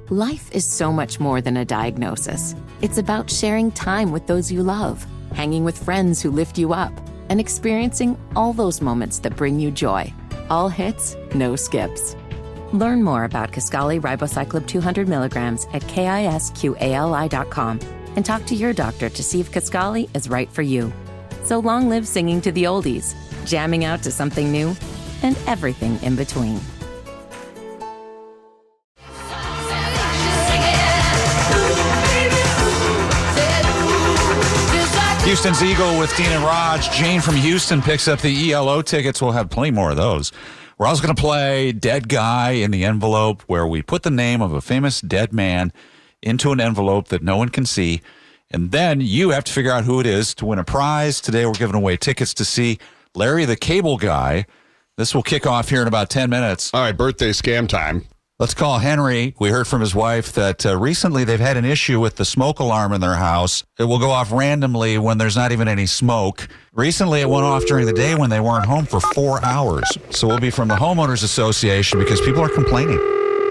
Life is so much more than a diagnosis. It's about sharing time with those you love, hanging with friends who lift you up, and experiencing all those moments that bring you joy. All hits, no skips. Learn more about Kisqali Ribociclib 200 milligrams at KISQALI.com and talk to your doctor to see if Kisqali is right for you. So long live singing to the oldies, jamming out to something new, and everything in between. Houston's Eagle with Dean and Raj. Jane from Houston picks up the ELO tickets. We'll have plenty more of those. We're also going to play Dead Guy in the Envelope, where we put the name of a famous dead man into an envelope that no one can see. And then you have to figure out who it is to win a prize. Today we're giving away tickets to see Larry the Cable Guy. This will kick off here in about 10 minutes. All right, birthday scam time. Let's call Henry. We heard from his wife that recently they've had an issue with the smoke alarm in their house. It will go off randomly when there's not even any smoke. Recently, it went off during the day when they weren't home for 4 hours. So we'll be from the Homeowners Association because people are complaining.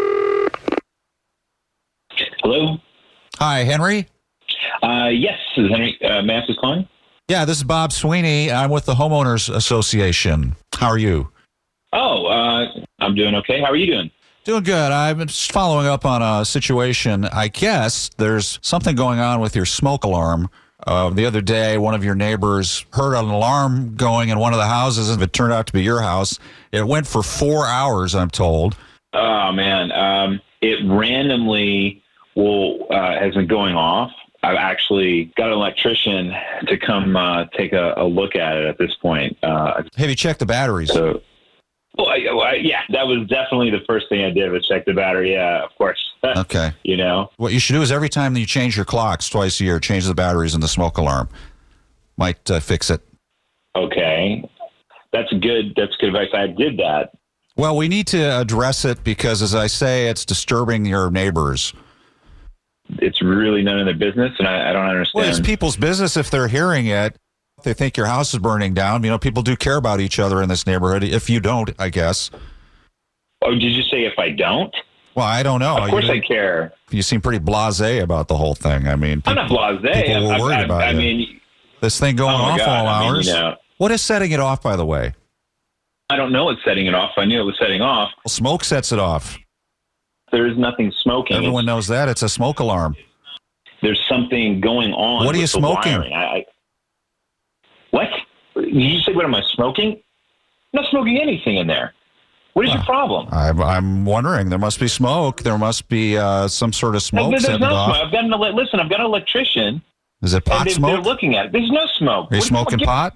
Hello? Hi, Henry? Yes, this is Henry. Mass is calling? Yeah, this is Bob Sweeney. I'm with the Homeowners Association. How are you? Oh, I'm doing okay. How are you doing? Doing good. I'm just following up on a situation. I guess there's something going on with your smoke alarm. The other day, one of your neighbors heard an alarm going in one of the houses, and it turned out to be your house. It went for 4 hours, I'm told. Oh, man. It randomly has been going off. I've actually got an electrician to come take a look at it at this point. Have you checked the batteries? Yeah, that was definitely the first thing I did was check the battery. Yeah, of course. Okay. You know? What you should do is every time that you change your clocks twice a year, change the batteries in the smoke alarm. Might fix it. Okay. That's good advice. I did that. Well, we need to address it because, as I say, it's disturbing your neighbors. It's really none of their business, and I don't understand. Well, it's people's business if they're hearing it. They think your house is burning down. You know, people do care about each other in this neighborhood. If you don't, I guess. Oh, did you say if I don't? Well, I don't know. Of course I care. You seem pretty blasé about the whole thing. I mean, I'm not blasé. People were worried about it. I mean, this thing going off all hours. You know, what is setting it off, by the way? I don't know what's setting it off. I knew it was setting off. Well, smoke sets it off. There is nothing smoking. Everyone knows that. It's a smoke alarm. There's something going on. What are you smoking? What? Did you say, what am I smoking? I'm not smoking anything in there. What is your problem? I'm wondering. There must be smoke. There must be some sort of smoke. There's no off. smoke. I've got an electrician. Is it pot smoke? They're looking at it. There's no smoke. Are you smoking pot?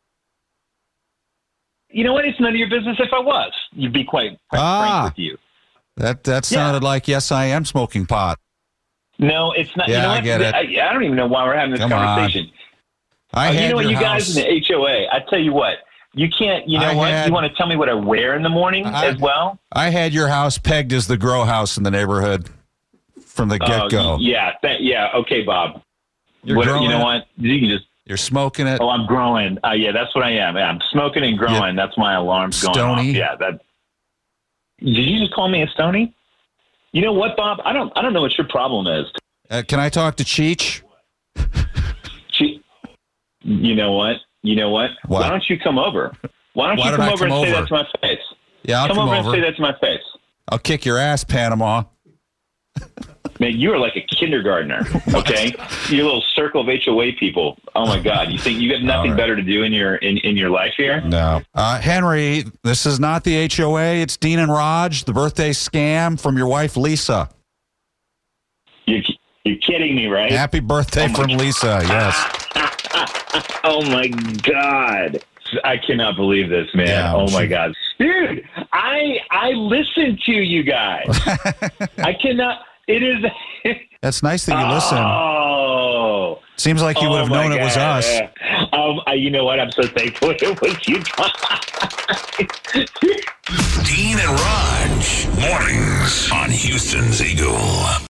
You know what? It's none of your business if I was. You'd be quite frank with you. That sounded like, yes, I am smoking pot. No, it's not. Yeah, you know what? I get it. I don't even know why we're having this conversation. You know what, you guys in the HOA, I tell you what, you can't, you know what, you want to tell me what I wear in the morning as well? I had your house pegged as the grow house in the neighborhood from the get-go. Yeah, okay, Bob. You know what, you can just... You're smoking it. Oh, I'm growing. Yeah, that's what I am. Yeah, I'm smoking and growing. That's my alarm's going off. Yeah, that... Did you just call me a stony? You know what, Bob? I don't know what your problem is. Can I talk to Cheech? You know what? What? Why don't you come over? Why don't you come over and say that to my face? Yeah, I'll come over over and say that to my face. I'll kick your ass, Panama. Man, you are like a kindergartner, okay? You little circle of HOA people. Oh, my God. You think you got nothing better to do in your life here? No. Henry, this is not the HOA. It's Dean and Raj, the birthday scam from your wife, Lisa. You're kidding me, right? Happy birthday from Lisa, yes. Oh, my God. I cannot believe this, man. Yeah, oh, my God. Dude, I listen to you guys. I cannot... It is... That's nice that you listen. Oh. Seems like you would have known it was us. You know what? I'm so thankful it was you guys. Dean and Raj, mornings on Houston's Eagle.